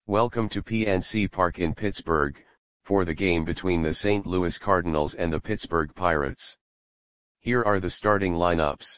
Welcome to PNC Park in Pittsburgh, for the game between the St. Louis Cardinals and the Pittsburgh Pirates. Here are the starting lineups.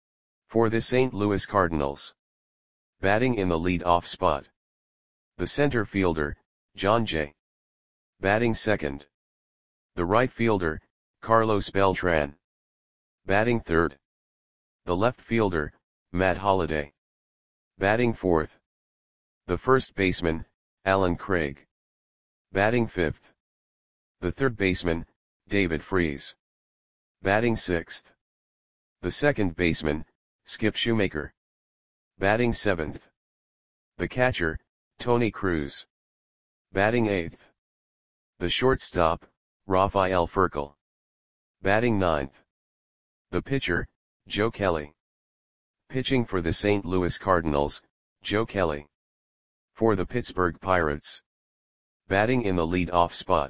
For the St. Louis Cardinals. Batting in the lead-off spot. The center fielder, Jon Jay. Batting second. The right fielder, Carlos Beltran. Batting third. The left fielder, Matt Holliday. Batting fourth. The first baseman, Allen Craig. Batting fifth. The third baseman, David Freese. Batting sixth. The second baseman, Skip Shoemaker. Batting seventh. The catcher, Tony Cruz. Batting eighth. The shortstop, Rafael Furcal. Batting ninth. The pitcher, Joe Kelly. Pitching for the St. Louis Cardinals, Joe Kelly. For the Pittsburgh Pirates. Batting in the lead-off spot.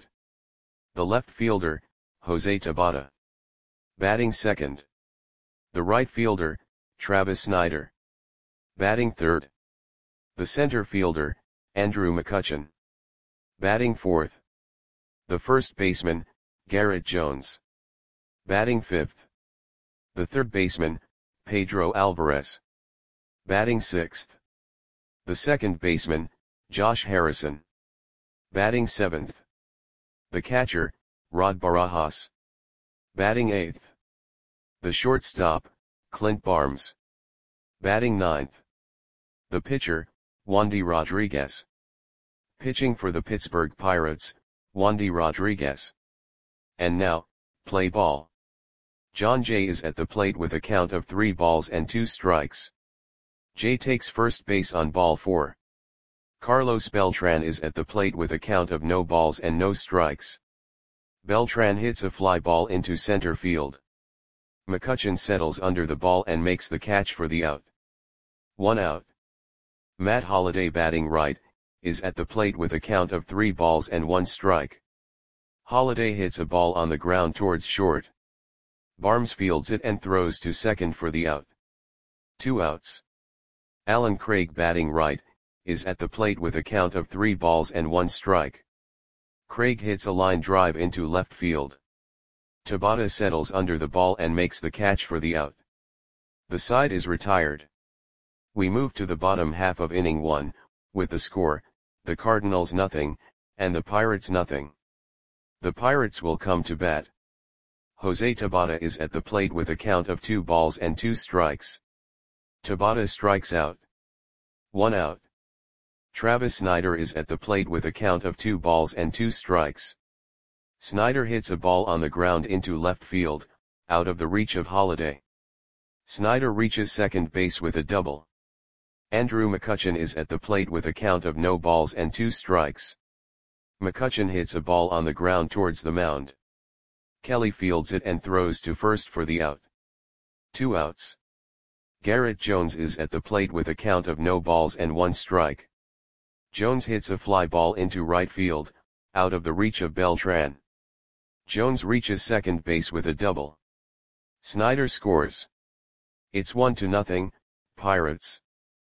The left fielder, Jose Tabata. Batting second. The right fielder, Travis Snider. Batting third. The center fielder, Andrew McCutchen. Batting fourth. The first baseman, Garrett Jones. Batting fifth. The third baseman, Pedro Alvarez. Batting sixth. The second baseman, Josh Harrison. Batting seventh. The catcher, Rod Barajas. Batting eighth. The shortstop, Clint Barnes. Batting ninth. The pitcher, Wandy Rodriguez. Pitching for the Pittsburgh Pirates, Wandy Rodriguez. And now, play ball. Jon Jay is at the plate with a count of 3 balls and 2 strikes. Jay takes first base on ball 4. Carlos Beltran is at the plate with a count of no balls and no strikes. Beltran hits a fly ball into center field. McCutchen settles under the ball and makes the catch for the out. 1 out. Matt Holliday, batting right, is at the plate with a count of 3 balls and 1 strike. Holliday hits a ball on the ground towards short. Barnes fields it and throws to second for the out. 2 outs. Allen Craig, batting right, is at the plate with a count of 3 balls and 1 strike. Craig hits a line drive into left field. Tabata settles under the ball and makes the catch for the out. The side is retired. We move to the bottom half of inning 1, with the score, the Cardinals nothing, and the Pirates nothing. The Pirates will come to bat. Jose Tabata is at the plate with a count of 2 balls and 2 strikes. Tabata strikes out. 1 out. Travis Snider is at the plate with a count of 2 balls and 2 strikes. Snider hits a ball on the ground into left field, out of the reach of Holliday. Snider reaches second base with a double. Andrew McCutchen is at the plate with a count of no balls and 2 strikes. McCutchen hits a ball on the ground towards the mound. Kelly fields it and throws to first for the out. 2 outs. Garrett Jones is at the plate with a count of no balls and 1 strike. Jones hits a fly ball into right field, out of the reach of Beltran. Jones reaches second base with a double. Snider scores. It's 1-0, Pirates.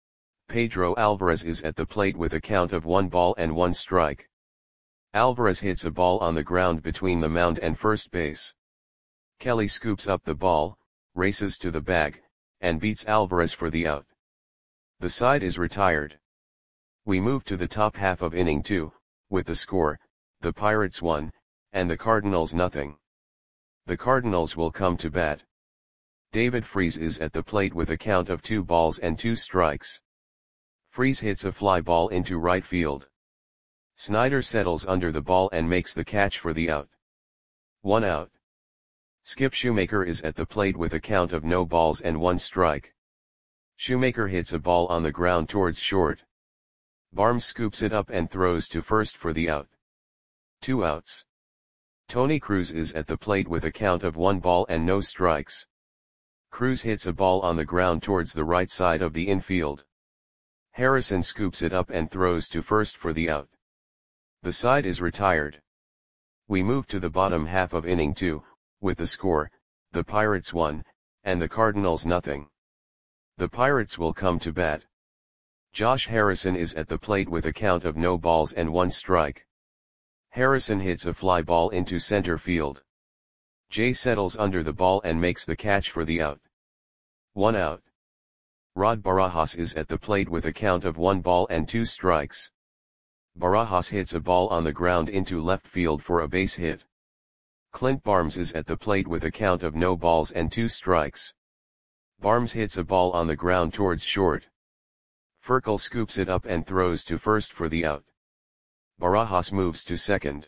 Pedro Alvarez is at the plate with a count of 1 ball and 1 strike. Alvarez hits a ball on the ground between the mound and first base. Kelly scoops up the ball, races to the bag, and beats Alvarez for the out. The side is retired. We move to the top half of inning 2, with the score, the Pirates 1, and the Cardinals nothing. The Cardinals will come to bat. David Freese is at the plate with a count of 2 balls and 2 strikes. Freese hits a fly ball into right field. Snider settles under the ball and makes the catch for the out. 1 out. Skip Shoemaker is at the plate with a count of no balls and 1 strike. Shoemaker hits a ball on the ground towards short. Barnes scoops it up and throws to first for the out. 2 outs. Tony Cruz is at the plate with a count of 1 ball and no strikes. Cruz hits a ball on the ground towards the right side of the infield. Harrison scoops it up and throws to first for the out. The side is retired. We move to the bottom half of inning 2, with the score, the Pirates 1, and the Cardinals nothing. The Pirates will come to bat. Josh Harrison is at the plate with a count of no balls and 1 strike. Harrison hits a fly ball into center field. Jay settles under the ball and makes the catch for the out. 1 out. Rod Barajas is at the plate with a count of 1 ball and 2 strikes. Barajas hits a ball on the ground into left field for a base hit. Clint Barnes is at the plate with a count of no balls and 2 strikes. Barnes hits a ball on the ground towards short. Furcal scoops it up and throws to first for the out. Barajas moves to second.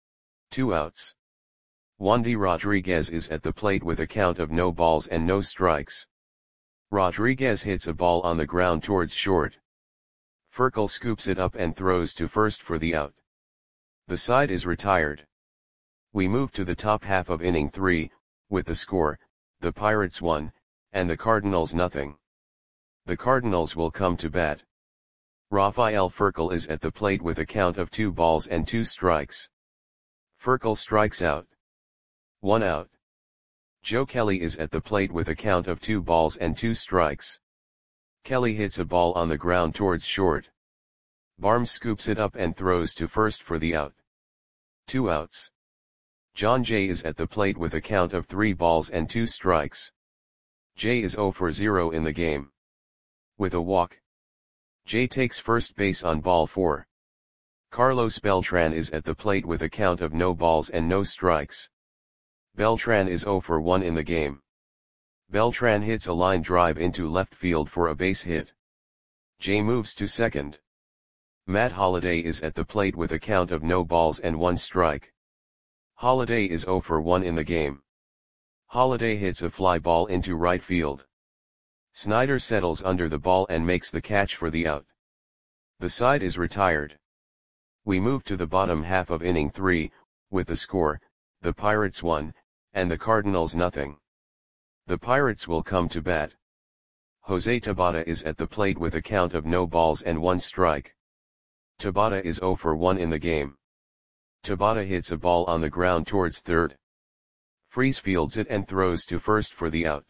2 outs. Wandy Rodriguez is at the plate with a count of no balls and no strikes. Rodriguez hits a ball on the ground towards short. Furcal scoops it up and throws to first for the out. The side is retired. We move to the top half of inning 3, with the score, the Pirates 1, and the Cardinals nothing. The Cardinals will come to bat. Rafael Furcal is at the plate with a count of 2 balls and 2 strikes. Furcal strikes out. 1 out. Joe Kelly is at the plate with a count of 2 balls and 2 strikes. Kelly hits a ball on the ground towards short. Barnes scoops it up and throws to first for the out. 2 outs. John Jay is at the plate with a count of 3 balls and 2 strikes. Jay is 0 for 0 in the game. With a walk, Jay takes first base on ball 4. Carlos Beltran is at the plate with a count of no balls and no strikes. Beltran is 0 for 1 in the game. Beltran hits a line drive into left field for a base hit. Jay moves to second. Matt Holliday is at the plate with a count of no balls and 1 strike. Holliday is 0 for 1 in the game. Holliday hits a fly ball into right field. Snyder settles under the ball and makes the catch for the out. The side is retired. We move to the bottom half of inning 3, with the score, the Pirates 1, and the Cardinals nothing. The Pirates will come to bat. Jose Tabata is at the plate with a count of no balls and 1 strike. Tabata is 0 for 1 in the game. Tabata hits a ball on the ground towards third. Freese fields it and throws to first for the out.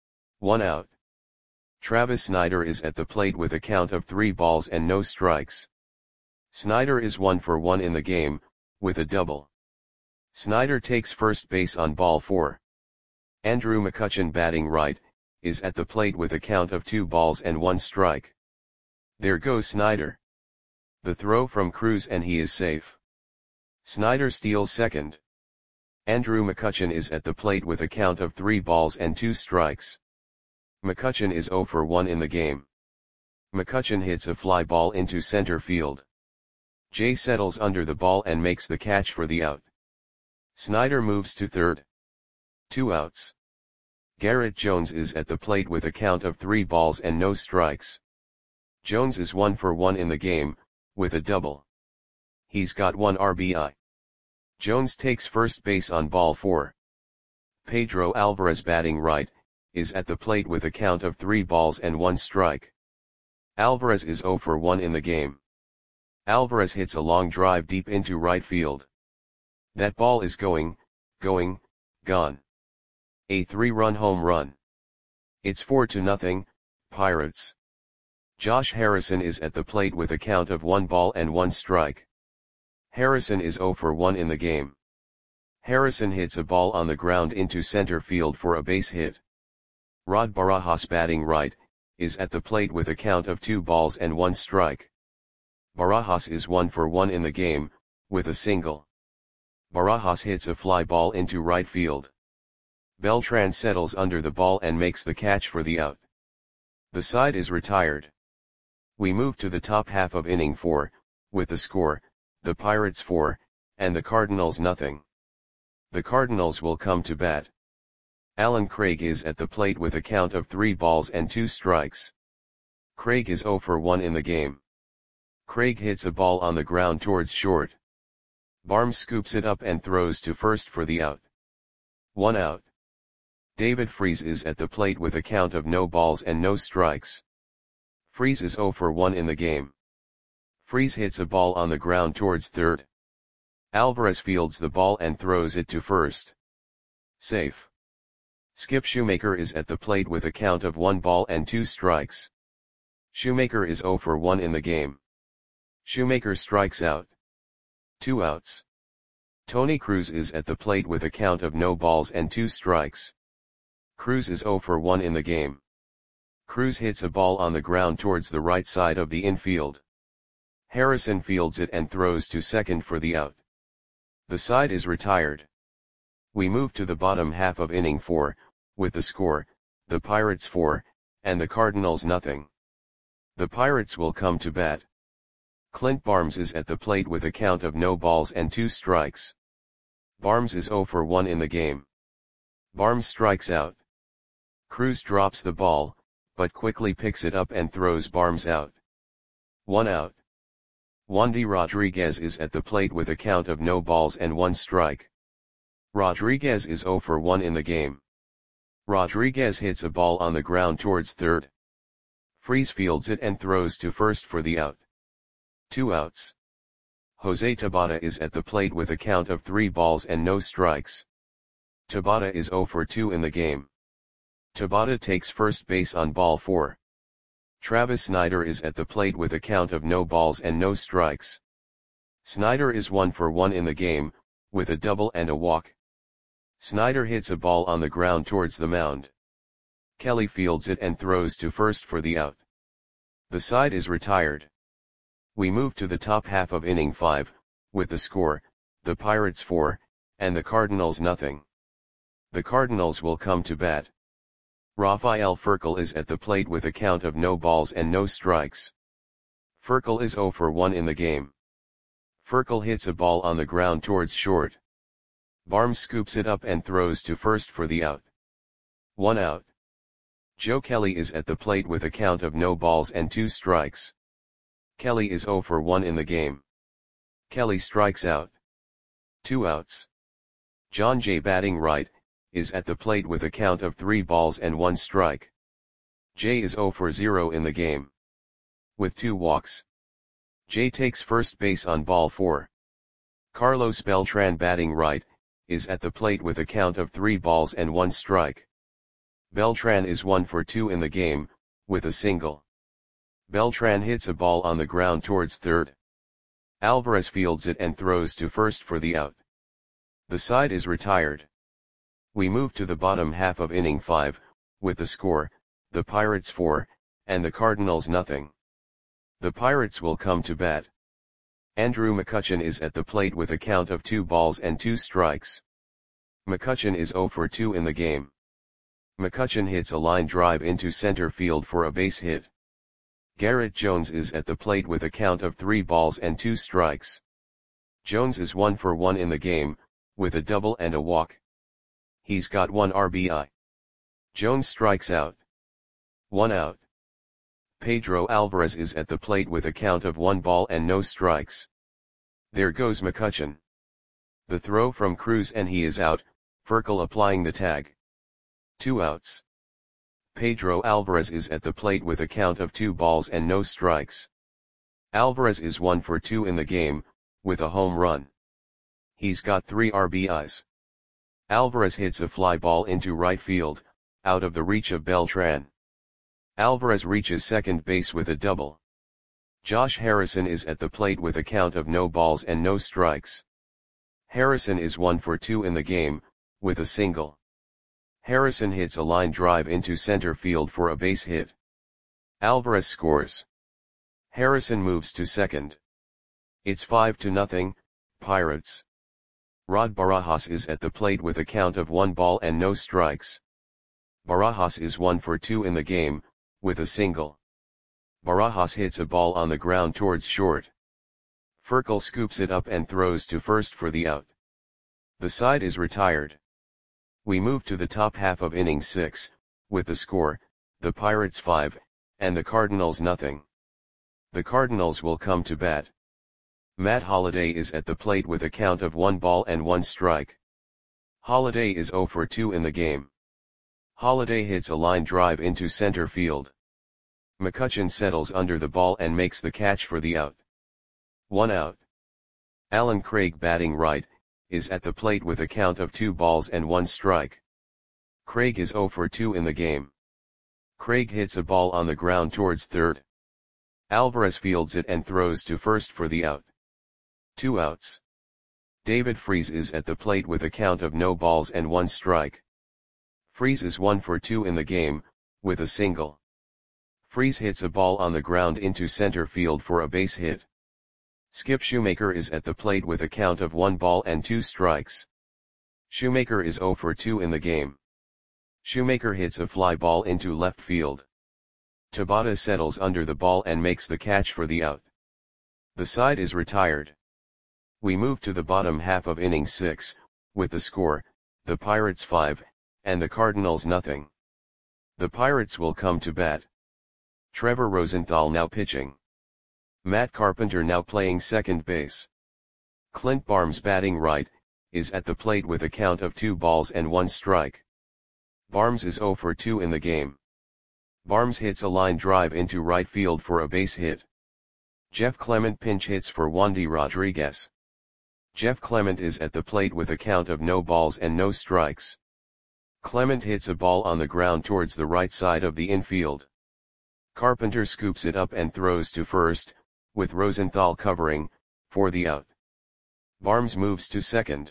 1 out. Travis Snyder is at the plate with a count of 3 balls and no strikes. Snyder is 1 for 1 in the game, with a double. Snyder takes first base on ball 4. Andrew McCutchen, batting right, is at the plate with a count of 2 balls and 1 strike. There goes Snyder. The throw from Cruz and he is safe. Snyder steals second. Andrew McCutchen is at the plate with a count of 3 balls and 2 strikes. McCutchen is 0 for 1 in the game. McCutchen hits a fly ball into center field. Jay settles under the ball and makes the catch for the out. Snyder moves to third. 2 outs. Garrett Jones is at the plate with a count of 3 balls and no strikes. Jones is 1 for 1 in the game, with a double. He's got 1 RBI. Jones takes first base on ball 4. Pedro Alvarez, batting right, is at the plate with a count of 3 balls and 1 strike. Alvarez is 0 for 1 in the game. Alvarez hits a long drive deep into right field. That ball is gone. A 3-run home run. It's 4-0, Pirates. Josh Harrison is at the plate with a count of 1 ball and 1 strike. Harrison is 0 for 1 in the game. Harrison hits a ball on the ground into center field for a base hit. Rod Barajas, batting right, is at the plate with a count of 2 balls and 1 strike. Barajas is 1 for 1 in the game, with a single. Barajas hits a fly ball into right field. Beltran settles under the ball and makes the catch for the out. The side is retired. We move to the top half of inning 4, with the score, the Pirates 4, and the Cardinals nothing. The Cardinals will come to bat. Alan Craig is at the plate with a count of 3 balls and 2 strikes. Craig is 0 for 1 in the game. Craig hits a ball on the ground towards short. Barnes scoops it up and throws to first for the out. 1 out. David Freese is at the plate with a count of no balls and no strikes. Freese is 0 for 1 in the game. Freese hits a ball on the ground towards third. Alvarez fields the ball and throws it to first. Safe. Skip Shoemaker is at the plate with a count of 1 ball and 2 strikes. Shoemaker is 0 for 1 in the game. Shoemaker strikes out. 2 outs. Tony Cruz is at the plate with a count of no balls and 2 strikes. Cruz is 0 for 1 in the game. Cruz hits a ball on the ground towards the right side of the infield. Harrison fields it and throws to second for the out. The side is retired. We move to the bottom half of inning 4, with the score, the Pirates 4, and the Cardinals nothing. The Pirates will come to bat. Clint Barnes is at the plate with a count of no balls and 2 strikes. Barnes is 0 for 1 in the game. Barnes strikes out. Cruz drops the ball, but quickly picks it up and throws Barnes out. 1 out. Wandy Rodriguez is at the plate with a count of no balls and 1 strike. Rodriguez is 0 for 1 in the game. Rodriguez hits a ball on the ground towards third. Freese fields it and throws to first for the out. 2 outs. Jose Tabata is at the plate with a count of 3 balls and no strikes. Tabata is 0 for 2 in the game. Tabata takes first base on ball 4. Travis Snider is at the plate with a count of no balls and no strikes. Snider is 1 for 1 in the game, with a double and a walk. Snider hits a ball on the ground towards the mound. Kelly fields it and throws to first for the out. The side is retired. We move to the top half of inning 5, with the score, the Pirates 4, and the Cardinals nothing. The Cardinals will come to bat. Rafael Furcal is at the plate with a count of no balls and no strikes. Furcal is 0 for 1 in the game. Furcal hits a ball on the ground towards short. Barnes scoops it up and throws to first for the out. 1 out. Joe Kelly is at the plate with a count of no balls and 2 strikes. Kelly is 0 for 1 in the game. Kelly strikes out. 2 outs. John Jay batting right, is at the plate with a count of 3 balls and 1 strike. Jay is 0 for 0 in the game. With 2 walks. Jay takes first base on ball 4. Carlos Beltran batting right, is at the plate with a count of 3 balls and 1 strike. Beltran is 1 for 2 in the game, with a single. Beltran hits a ball on the ground towards third. Alvarez fields it and throws to first for the out. The side is retired. We move to the bottom half of inning 5, with the score, the Pirates 4, and the Cardinals nothing. The Pirates will come to bat. Andrew McCutchen is at the plate with a count of 2 balls and 2 strikes. McCutchen is 0 for 2 in the game. McCutchen hits a line drive into center field for a base hit. Garrett Jones is at the plate with a count of 3 balls and 2 strikes. Jones is 1 for 1 in the game, with a double and a walk. He's got 1 RBI. Jones strikes out. 1 out. Pedro Alvarez is at the plate with a count of 1 ball and no strikes. There goes McCutchen. The throw from Cruz and he is out, Furcal applying the tag. 2 outs. Pedro Alvarez is at the plate with a count of 2 balls and no strikes. Alvarez is 1 for 2 in the game, with a home run. He's got 3 RBIs. Alvarez hits a fly ball into right field, out of the reach of Beltran. Alvarez reaches second base with a double. Josh Harrison is at the plate with a count of no balls and no strikes. Harrison is 1 for 2 in the game, with a single. Harrison hits a line drive into center field for a base hit. Alvarez scores. Harrison moves to second. It's 5-0, Pirates. Rod Barajas is at the plate with a count of 1 ball and no strikes. Barajas is 1 for 2 in the game, with a single. Barajas hits a ball on the ground towards short. Furcal scoops it up and throws to first for the out. The side is retired. We move to the top half of inning 6, with the score, the Pirates 5, and the Cardinals nothing. The Cardinals will come to bat. Matt Holliday is at the plate with a count of 1 ball and 1 strike. Holliday is 0 for 2 in the game. Holliday hits a line drive into center field. McCutchen settles under the ball and makes the catch for the out. 1 out. Alan Craig batting right, is at the plate with a count of 2 balls and 1 strike. Craig is 0 for 2 in the game. Craig hits a ball on the ground towards third. Alvarez fields it and throws to first for the out. 2 outs. David Freese is at the plate with a count of no balls and 1 strike. Freese is 1 for 2 in the game, with a single. Freese hits a ball on the ground into center field for a base hit. Skip Shoemaker is at the plate with a count of 1 ball and 2 strikes. Shoemaker is 0 for 2 in the game. Shoemaker hits a fly ball into left field. Tabata settles under the ball and makes the catch for the out. The side is retired. We move to the bottom half of inning 6, with the score, the Pirates 5, and the Cardinals nothing. The Pirates will come to bat. Trevor Rosenthal now pitching. Matt Carpenter now playing second base. Clint Barnes batting right, is at the plate with a count of 2 balls and 1 strike. Barnes is 0 for 2 in the game. Barnes hits a line drive into right field for a base hit. Jeff Clement pinch hits for Wandy Rodriguez. Jeff Clement is at the plate with a count of no balls and no strikes. Clement hits a ball on the ground towards the right side of the infield. Carpenter scoops it up and throws to first, with Rosenthal covering, for the out. Barnes moves to second.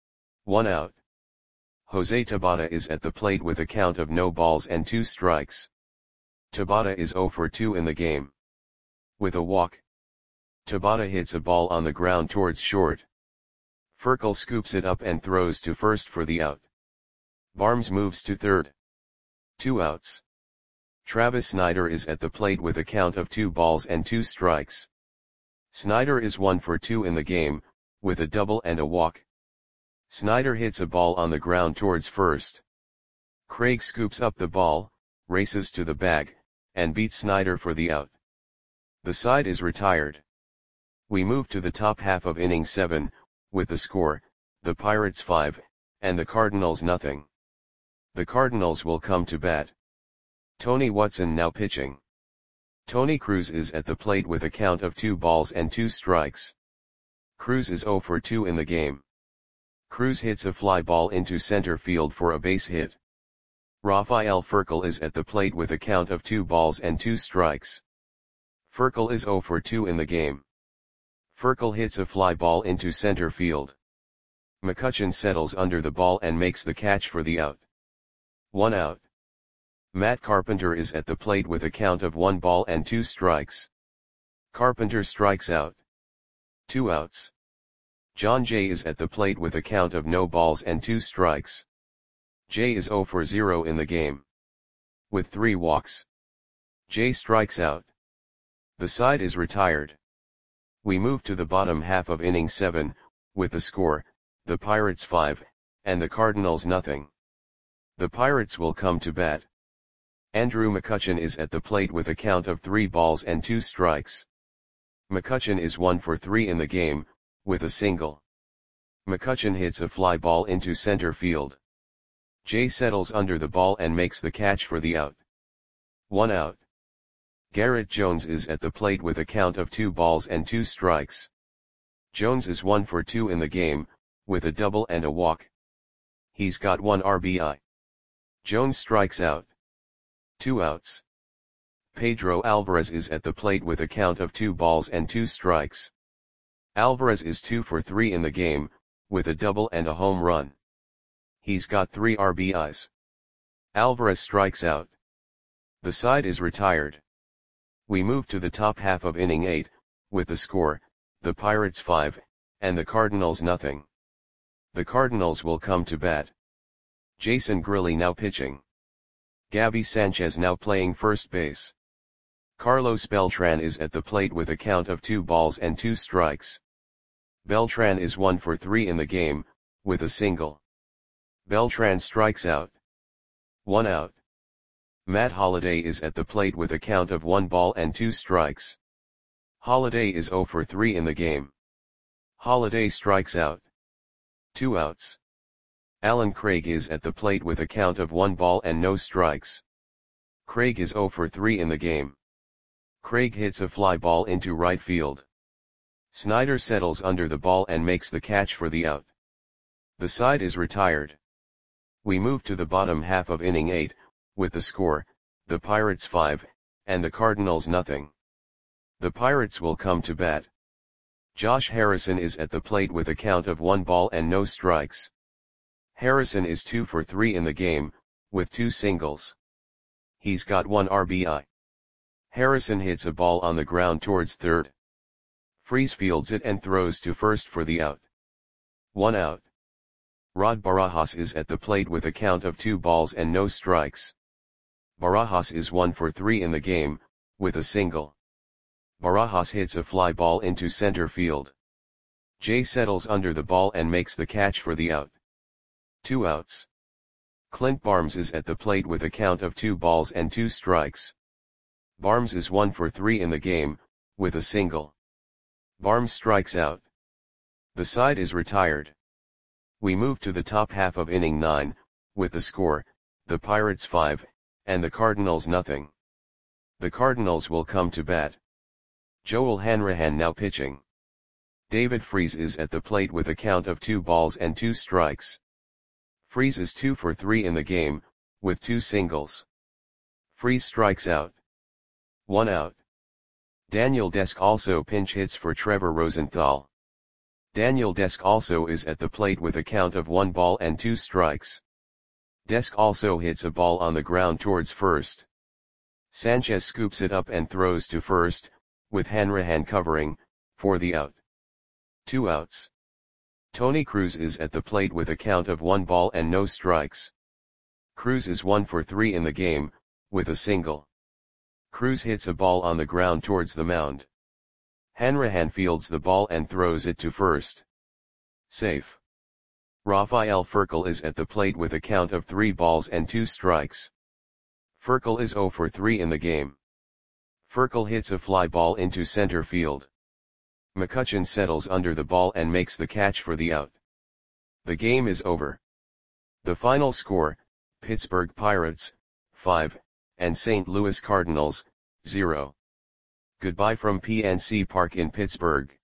1 out. Jose Tabata is at the plate with a count of no balls and 2 strikes. Tabata is 0 for 2 in the game. With a walk. Tabata hits a ball on the ground towards short. Furkel scoops it up and throws to first for the out. Barnes moves to third. 2 outs. Travis Snyder is at the plate with a count of 2 balls and 2 strikes. Snyder is 1 for 2 in the game, with a double and a walk. Snyder hits a ball on the ground towards first. Craig scoops up the ball, races to the bag, and beats Snyder for the out. The side is retired. We move to the top half of inning 7, with the score, the Pirates 5, and the Cardinals nothing. The Cardinals will come to bat. Tony Watson now pitching. Tony Cruz is at the plate with a count of 2 balls and 2 strikes. Cruz is 0 for 2 in the game. Cruz hits a fly ball into center field for a base hit. Rafael Furkel is at the plate with a count of 2 balls and 2 strikes. Furkel is 0 for 2 in the game. Furkel hits a fly ball into center field. McCutchen settles under the ball and makes the catch for the out. 1 out. Matt Carpenter is at the plate with a count of 1 ball and 2 strikes. Carpenter strikes out. 2 outs. John Jay is at the plate with a count of no balls and 2 strikes. Jay is 0 for 0 in the game. With 3 walks. Jay strikes out. The side is retired. We move to the bottom half of inning 7, with the score, the Pirates 5, and the Cardinals nothing. The Pirates will come to bat. Andrew McCutchen is at the plate with a count of 3 balls and 2 strikes. McCutchen is 1 for 3 in the game, with a single. McCutchen hits a fly ball into center field. Jay settles under the ball and makes the catch for the out. 1 out. Garrett Jones is at the plate with a count of 2 balls and 2 strikes. Jones is 1 for 2 in the game, with a double and a walk. He's got 1 RBI. Jones strikes out. 2 outs. Pedro Alvarez is at the plate with a count of 2 balls and 2 strikes. Alvarez is 2 for 3 in the game, with a double and a home run. He's got 3 RBIs. Alvarez strikes out. The side is retired. We move to the top half of inning 8, with the score, the Pirates 5, and the Cardinals nothing. The Cardinals will come to bat. Jason Grilli now pitching. Gabby Sanchez now playing first base. Carlos Beltran is at the plate with a count of 2 balls and 2 strikes. Beltran is 1 for 3 in the game, with a single. Beltran strikes out. 1 out. Matt Holliday is at the plate with a count of 1 ball and 2 strikes. Holliday is 0 for 3 in the game. Holliday strikes out. 2 outs. Alan Craig is at the plate with a count of 1 ball and no strikes. Craig is 0 for 3 in the game. Craig hits a fly ball into right field. Snyder settles under the ball and makes the catch for the out. The side is retired. We move to the bottom half of inning 8, with the score, the Pirates 5, and the Cardinals nothing. The Pirates will come to bat. Josh Harrison is at the plate with a count of 1 ball and no strikes. Harrison is 2 for 3 in the game, with 2 singles. He's got 1 RBI. Harrison hits a ball on the ground towards third. Freese fields it and throws to first for the out. 1 out. Rod Barajas is at the plate with a count of 2 balls and no strikes. Barajas is 1 for 3 in the game, with a single. Barajas hits a fly ball into center field. Jay settles under the ball and makes the catch for the out. 2 outs. Clint Barnes is at the plate with a count of 2 balls and 2 strikes. Barnes is 1 for 3 in the game, with a single. Barnes strikes out. The side is retired. We move to the top half of inning 9, with the score, the Pirates 5, and the Cardinals nothing. The Cardinals will come to bat. Joel Hanrahan now pitching. David Freese is at the plate with a count of 2 balls and 2 strikes. Freese is 2 for 3 in the game, with 2 singles. Freese strikes out. 1 out. Daniel Desk also pinch hits for Trevor Rosenthal. Daniel Desk also is at the plate with a count of 1 ball and 2 strikes. Desk also hits a ball on the ground towards first. Sanchez scoops it up and throws to first, with Hanrahan covering, for the out. 2 outs. Tony Cruz is at the plate with a count of 1 ball and no strikes. Cruz is 1 for 3 in the game, with a single. Cruz hits a ball on the ground towards the mound. Hanrahan fields the ball and throws it to first. Safe. Rafael Furcal is at the plate with a count of 3 balls and 2 strikes. Furcal is 0 for 3 in the game. Furcal hits a fly ball into center field. McCutchen settles under the ball and makes the catch for the out. The game is over. The final score, Pittsburgh Pirates, 5, and St. Louis Cardinals, 0. Goodbye from PNC Park in Pittsburgh.